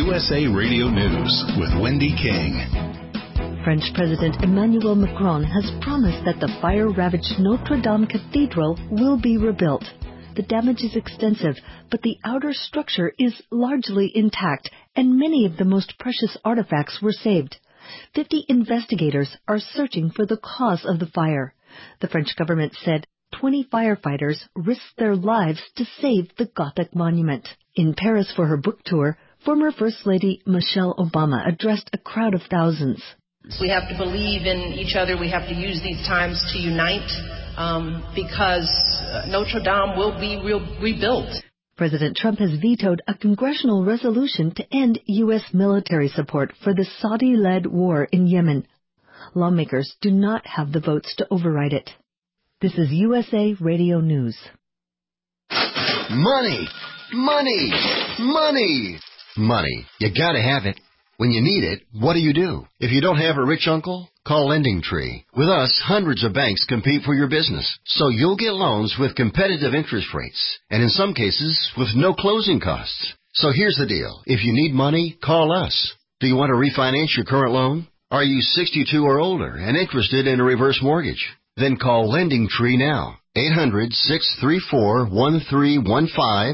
USA Radio News with Wendy King. French President Emmanuel Macron has promised that the fire-ravaged Notre Dame Cathedral will be rebuilt. The damage is extensive, but the outer structure is largely intact, and many of the most precious artifacts were saved. 50 investigators are searching for the cause of the fire. The French government said 20 firefighters risked their lives to save the Gothic monument. In Paris for her book tour, former First Lady Michelle Obama addressed a crowd of thousands. We have to believe in each other. We have to use these times to unite because Notre Dame will be rebuilt. President Trump has vetoed a congressional resolution to end U.S. military support for the Saudi-led war in Yemen. Lawmakers do not have the votes to override it. This is USA Radio News. Money! Money! Money! Money. You gotta have it. When you need it, what do? If you don't have a rich uncle, call LendingTree. With us, hundreds of banks compete for your business, so you'll get loans with competitive interest rates, and in some cases, with no closing costs. So here's the deal. If you need money, call us. Do you want to refinance your current loan? Are you 62 or older and interested in a reverse mortgage? Then call LendingTree now. 800-634-1315.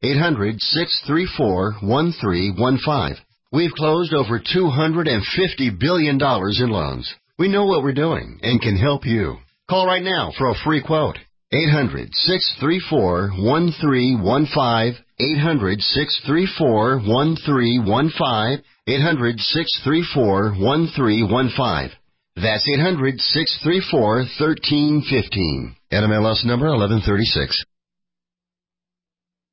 800-634-1315. We've closed over $250 billion in loans. We know what we're doing and can help you. Call right now for a free quote. 800-634-1315. 800-634-1315. 800-634-1315. That's 800-634-1315. NMLS number 1136.